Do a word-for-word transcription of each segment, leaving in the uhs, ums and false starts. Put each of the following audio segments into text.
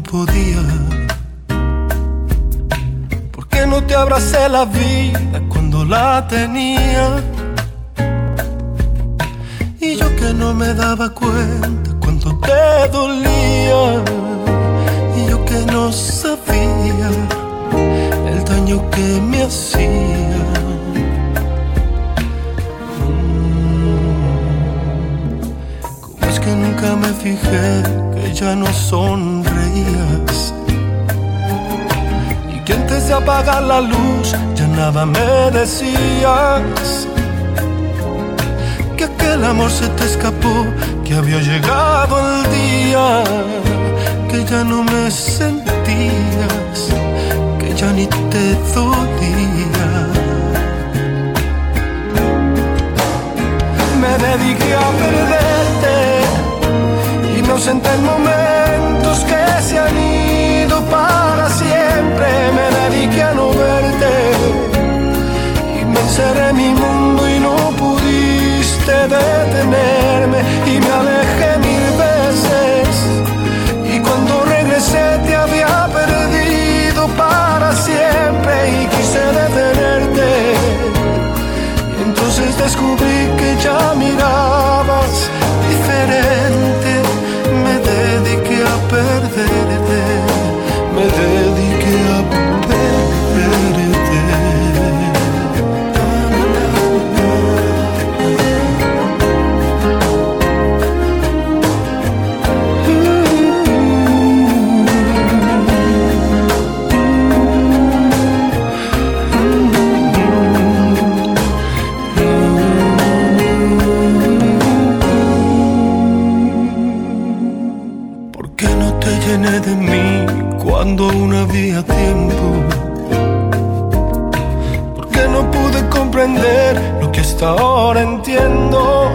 podía. ¿Por qué no te abracé la vida cuando la tenía? Y yo que no me daba cuenta cuánto te dolía. Y yo que no sabía el daño que me hacía. ¿Cómo es que nunca me fijé que ya no sonreías? Y que antes de apagar la luz ya nada me decías. Que aquel amor se te escapó, que había llegado el día, que ya no me sentías, que ya ni te dolía. Me dediqué a perderte y me ausenté en momentos que se han ido para siempre. Me dediqué a no verte y me encerré en mi mundo y no pudiste detenerme. Y me alejé mil veces y cuando regresé te había perdido para siempre. Y quise detenerte y entonces descubrí que ya mirabas diferente. Me dediqué a perderte, me dediqué a perderte. De mí cuando aún había tiempo. Porque no pude comprender lo que hasta ahora entiendo,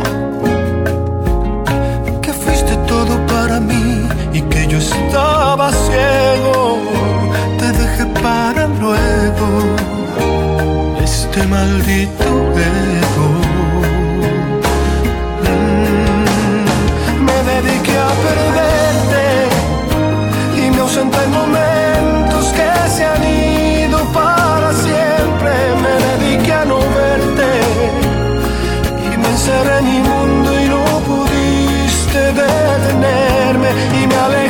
que fuiste todo para mí y que yo estaba ciego. Te dejé para luego este maldito ego. mm, Me dediqué a perderte y me ausenté en momentos que se han ido para siempre. Me dediqué a no verte y me encerré en mi mundo y no pudiste detenerme. Y me alejé